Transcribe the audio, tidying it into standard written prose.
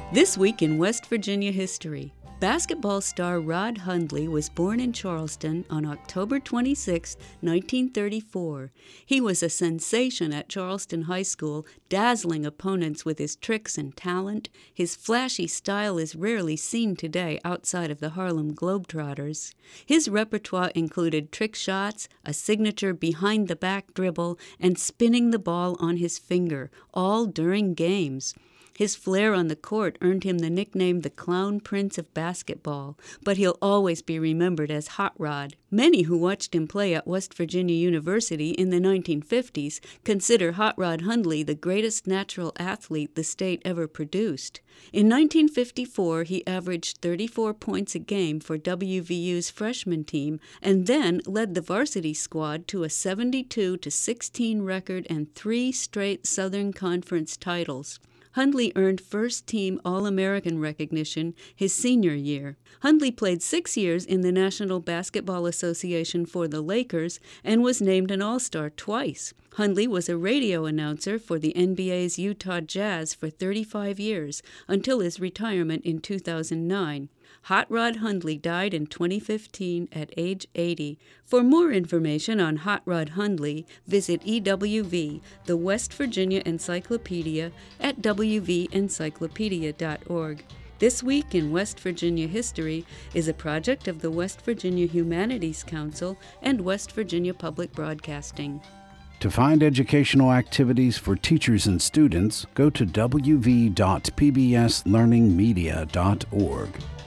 This week in West Virginia history, basketball star Rod Hundley was born in Charleston on October 26, 1934. He was a sensation at Charleston High School, dazzling opponents with his tricks and talent. His flashy style is rarely seen today outside of the Harlem Globetrotters. His repertoire included trick shots, a signature behind-the-back dribble, and spinning the ball on his finger, all during games. His flair on the court earned him the nickname the Clown Prince of Basketball, but he'll always be remembered as Hot Rod. Many who watched him play at West Virginia University in the 1950s consider Hot Rod Hundley the greatest natural athlete the state ever produced. In 1954, he averaged 34 points a game for WVU's freshman team and then led the varsity squad to a 72-16 record and 3 straight Southern Conference titles. Hundley earned first-team All-American recognition his senior year. Hundley played 6 years in the National Basketball Association for the Lakers and was named an All-Star twice. Hundley was a radio announcer for the NBA's Utah Jazz for 35 years, until his retirement in 2009. Hot Rod Hundley died in 2015 at age 80. For more information on Hot Rod Hundley, visit EWV, the West Virginia Encyclopedia, at wvencyclopedia.org. This Week in West Virginia History is a project of the West Virginia Humanities Council and West Virginia Public Broadcasting. To find educational activities for teachers and students, go to wv.pbslearningmedia.org.